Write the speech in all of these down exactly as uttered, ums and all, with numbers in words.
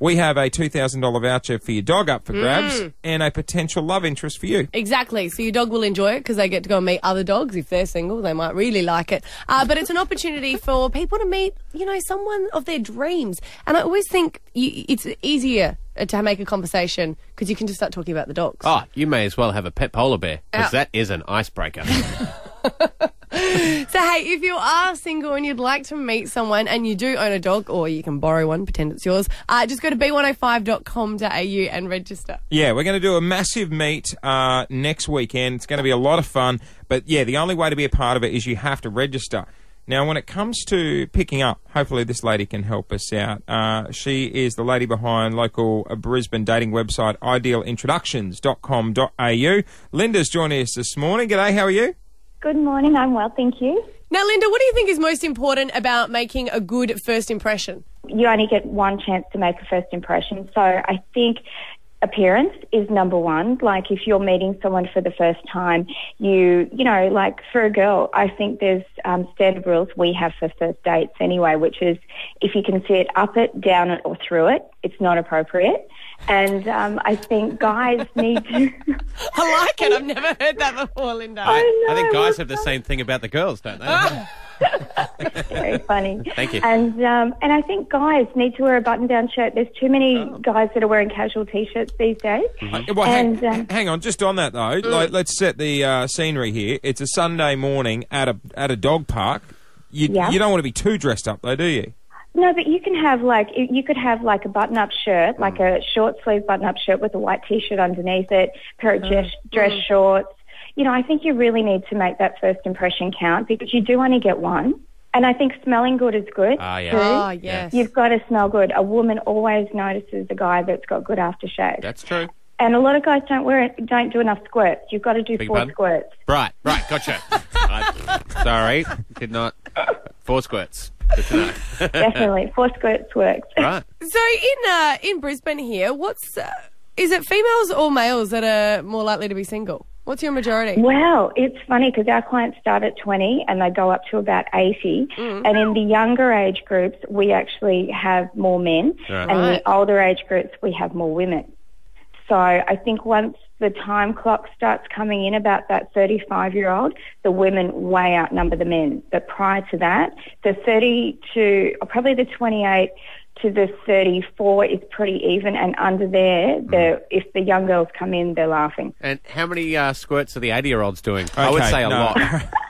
we have a two thousand dollars voucher for your dog up for grabs Mm. and a potential love interest for you. Exactly. So your dog will enjoy it because they get to go and meet other dogs. If they're single, they might really like it. Uh, but it's an opportunity for people to meet, you know, someone of their dreams. And I always think you, it's easier to make a conversation because you can just start talking about the dogs. Oh, you may as well have a pet polar bear because Yeah. that is an icebreaker. So, hey, if you are single and you'd like to meet someone and you do own a dog, or you can borrow one, pretend it's yours, uh, just go to b one oh five dot com dot a u and register. Yeah, we're going to do a massive meet uh, next weekend. It's going to be a lot of fun. But, yeah, the only way to be a part of it is you have to register. Now, when it comes to picking up, hopefully this lady can help us out. Uh, she is the lady behind local uh, Brisbane dating website ideal introductions dot com dot a u. Linda's joining us this morning. G'day, how are you? Good morning, I'm well, thank you. Now, Linda, what do you think is most important about making a good first impression? You only get one chance to make a first impression, so I think appearance is number one. Like, if you're meeting someone for the first time, you, you know, like for a girl, I think there's um, standard rules we have for first dates anyway, which is if you can see it up it, down it or through it, it's not appropriate. And um, I think guys need to... I like it. I've never heard that before, Linda. I, I think know, guys well, have the same thing about the girls, don't they? Very funny. Thank you. And um, and I think guys need to wear a button-down shirt. There's too many Oh. guys that are wearing casual T-shirts these days. Uh, well, hang, And, um, hang on, just on that though, like, let's set the uh, scenery here. It's a Sunday morning at a at a dog park. You, Yeah. you don't want to be too dressed up though, do you? No, but you can have like you could have like a button-up shirt, like a short sleeve button-up shirt with a white T-shirt underneath it, pair of dress, dress shorts. You know, I think you really need to make that first impression count because you do only get one. And I think smelling good is good. Ah, yeah. too. Oh, yes. You've got to smell good. A woman always notices a guy that's got good aftershave. That's true. And a lot of guys don't wear it, don't do enough squirts. You've got to do Big four pardon? squirts. Right, right, gotcha. I, sorry, did not. Four squirts. Good to know. Definitely, four squirts works. Right. So in uh, in Brisbane here, what's uh, is it females or males that are more likely to be single? What's your majority? Well, it's funny because our clients start at twenty and they go up to about eighty. Mm. And in the younger age groups, we actually have more men. Right. And in Right. the older age groups, we have more women. So I think once the time clock starts coming in about that thirty-five-year-old, the women way outnumber the men. But prior to that, the thirty to, or probably the twenty-eight to the thirty-four is pretty even. And under there, the, if the young girls come in, they're laughing. And how many uh, squirts are the eighty-year-olds doing? I would Okay, say a no. lot.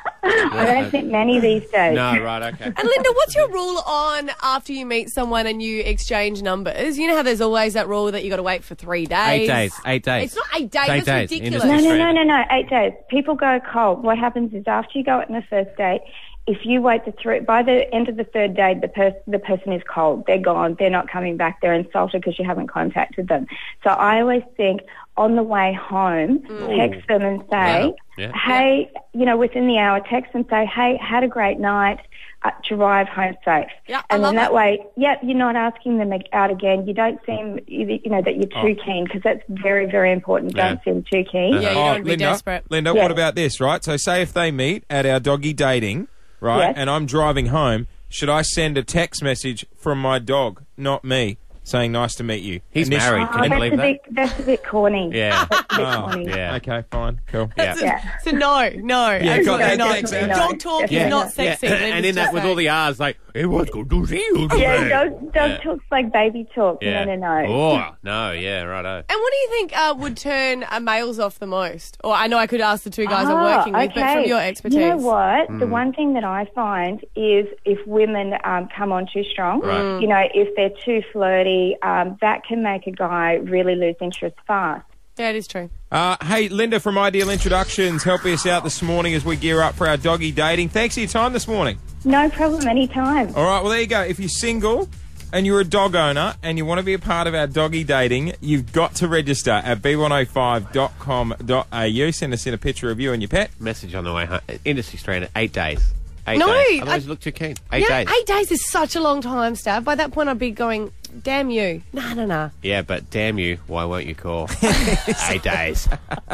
I don't think many these days. No, right, okay. And Linda, what's your rule on after you meet someone and you exchange numbers? You know how there's always that rule that you got to wait for three days. Eight days, eight days. It's not eight days. Eight That's days. ridiculous. Industry No, no, no, standard. no, no. Eight days. People go cold. What happens is after you go out on the first date, if you wait the three, by the end of the third day, the person the person is cold. They're gone. They're not coming back. They're insulted because you haven't contacted them. So I always think on the way home, text them and say, Wow. Yeah. hey, you know, within the hour, text and say, hey, had a great night. Uh, drive home safe. Yeah, I and love then that it. way, yeah, you're not asking them out again. You don't seem, you you know, that you're too keen because that's very, very important. Yeah. Don't seem too keen. Yeah, you don't want to be Linda, desperate. Linda, Yeah. what about this, right? So say if they meet at our doggy dating, right, Yes. and I'm driving home, should I send a text message from my dog, not me, saying nice to meet you? He's Initially- married. Can Oh, you that's believe a that? bit, that's a bit corny. Yeah. That's a bit Oh, corny. Yeah. Okay, fine, cool. Yeah. Yeah. So no, no, Yeah, absolutely got that. not. Thanks, Anne. Dog talk Yeah. is not Yeah. sexy. Yeah. Linda's And in that, just with saying. all the R's, like, it was good to see you Yeah, today. dog, dog Yeah. talks like baby talk. Yeah. No, no, no. Oh, no, yeah, righto. And what do you think uh, would turn uh, males off the most? Or I know I could ask the two guys I'm Ah, working with, but from okay. your expertise. You know what? Hmm. The one thing that I find is if women um, come on too strong, Right. you know, if they're too flirty, um, that can make a guy really lose interest fast. Yeah, it is true. Uh, hey, Linda from Ideal Introductions, helping us out this morning as we gear up for our doggy dating. Thanks for your time this morning. No problem, anytime. All right, well, there you go. If you're single and you're a dog owner and you want to be a part of our doggy dating, you've got to register at b one oh five dot com dot a u. Send us in a picture of you and your pet. Message on the way home. Industry stranded, eight days. Eight No, days. I- Otherwise, you look too keen. Eight yeah, days. eight days is such a long time, Stav. By that point, I'd be going, damn you. Nah, nah, nah. Yeah, but damn you, why won't you call? Eight days.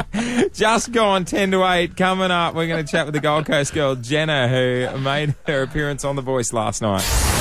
Just gone ten to eight. Coming up, we're going to chat with the Gold Coast girl, Jenna, who made her appearance on The Voice last night.